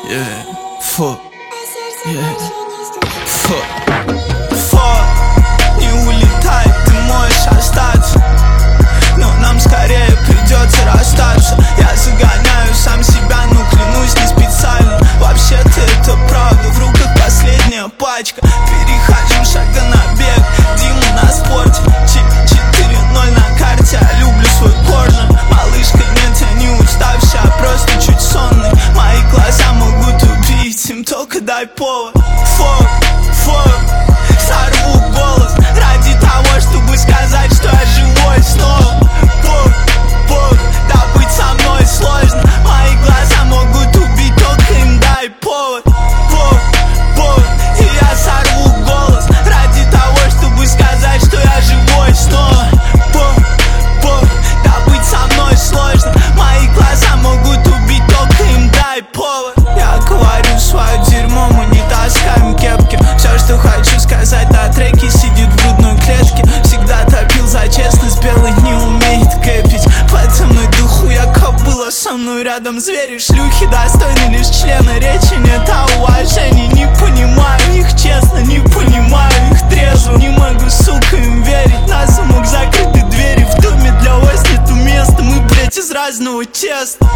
Yeah, fuck. Yeah, fuck. Fuck. Не улетай, ты можешь остаться, но нам скорее придется расстаться. Я загоняю сам себя, но клянусь не специально. Вообще-то это правда, в руках последняя пачка. Перехожу шага на бег, Дима на спорте. 4-0 на карте, я люблю свой корнер. Малышка, нет, я не уставший, а просто чуть сонный. Мои глаза могут убить, им только дай повод. Фок, фок, сорву голос ради того, чтобы сказать, что я живой снова. Бог, Бог, да быть со мной сложно. Мои глаза могут убить, только им дай повод. Бог, Бог, и я сорву голос ради того, чтобы сказать, что я живой снова. Бог, Бог, да быть со мной сложно. Мои глаза могут убить, только им дай повод. Я говорю свое дерьмо, мы не таскаем кепки. Все, что хочу сказать на треке, сидит в грудной клетке. Всегда топил за честность, белый не умеет кэпить. Подо мной дохуя кобыла, со мной рядом звери. Шлюхи достойны лишь члена, речи нет о уважении. Не понимаю их честно, не понимаю их трезво. Не могу, сука, им верить, на замок закрыты двери. В доме для вас нету места, мы, блять, из разного теста.